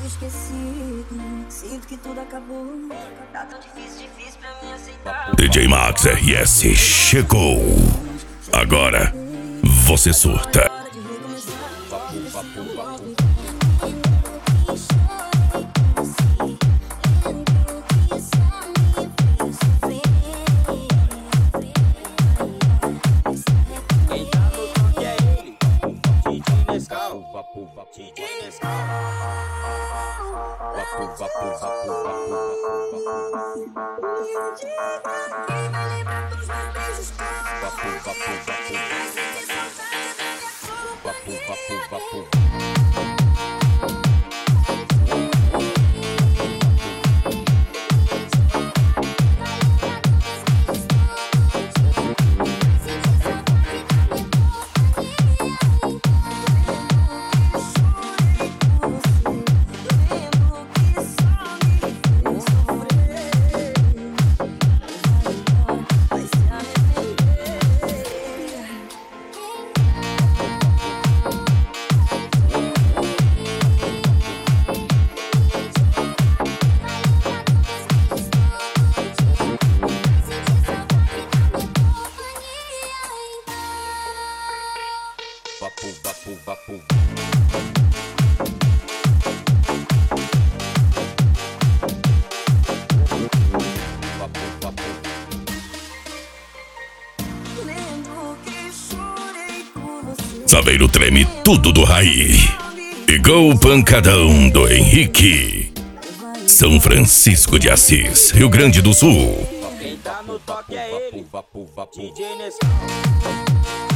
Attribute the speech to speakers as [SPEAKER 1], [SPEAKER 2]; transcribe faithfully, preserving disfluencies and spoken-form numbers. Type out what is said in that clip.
[SPEAKER 1] esquecido, sinto que tudo acabou. Tá tão difícil, difícil pra mim aceitar.
[SPEAKER 2] D J Max R S chegou. Agora você surta.
[SPEAKER 3] Quem tá no toque é ele, D J Nescau. Vapo, vapo, D J Nescau. Vapo, vapo, vapo, vapo, vapo, vapo, vapo, vapo. Vapo, vapo, vapo. Vapo, vapo.
[SPEAKER 1] Lembro que chorei por você.
[SPEAKER 2] Saveiro treme tudo do Raí. Igual o pancadão do Henrique. São Francisco de Assis, Rio Grande do Sul.
[SPEAKER 3] Quem tá no toque é ele, D J Nescau.